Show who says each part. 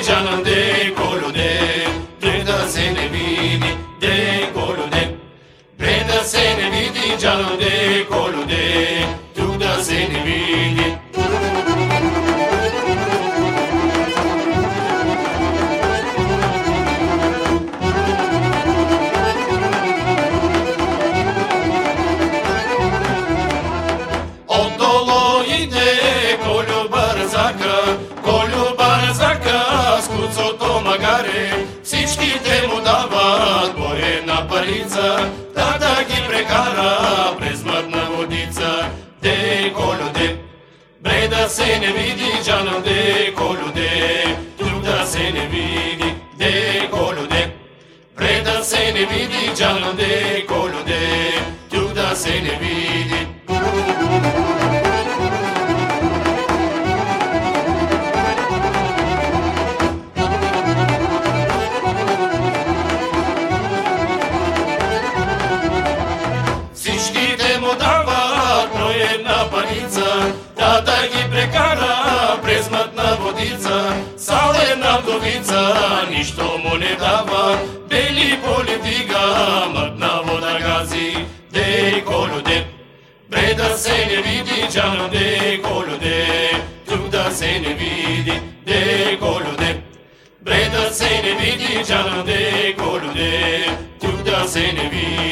Speaker 1: canım de colo de, Breda se ne vidi de colo de, Breda se ne vidi canım de colo de, tu da se ne vidi. Всичките му дават по една парица, да ги прекара през мътна водица. Де коло де, Бреда се не види, джанам де коло де, тук да се не види, де коло де, Бреда се не види, джанам де коло де, тук да се не види. Да ги прекара през мътна водица, само една вдовица, нищо му не дава, бели поле вдига, мътна вода гази, де коло де, Бреда се не види, джанам де коло де, тук да се не види, де коло де, Бреда се не види, джанам де коло де, тук да се не види.